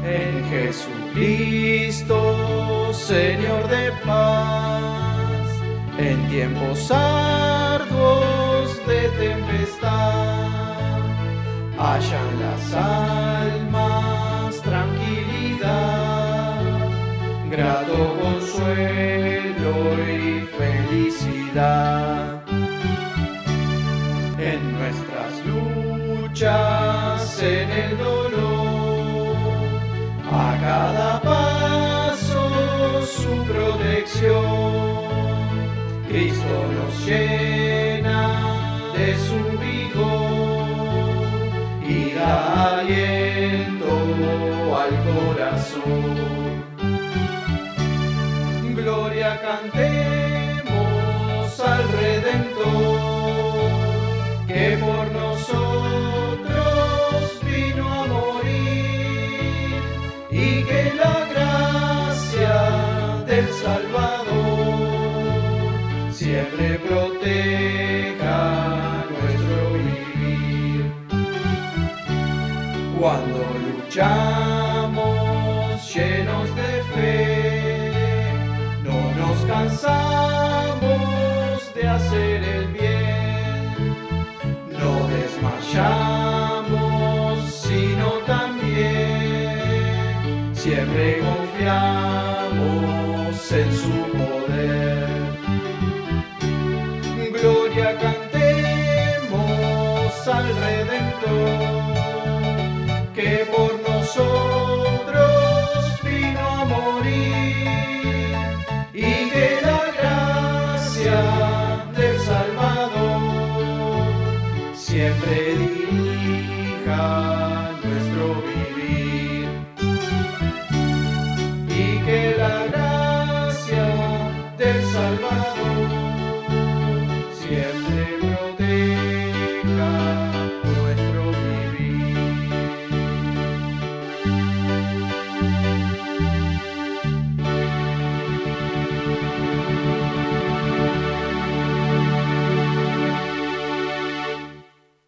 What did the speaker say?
En Jesucristo, Señor de paz, en tiempos arduos de tempestad, hallan las almas tranquilidad, grato consuelo y felicidad. En nuestras luchas, en el dolor, a cada paso su protección. Cristo nos llena de su vigor y da aliento al corazón. Gloria cantemos al Redentor, que por nosotros vino a morir, y que la gracia del Salvador siempre proteja nuestro vivir. Cuando luchamos llenos de fe, no nos cansamos de hacer el bien, no desmayamos, sino también siempre confiamos en su poder. Gloria cantemos al Redentor, que por nosotros vino a morir, y que la gracia del Salvador siempre dirija nuestro vivir, y que la gracia del Salvador siempre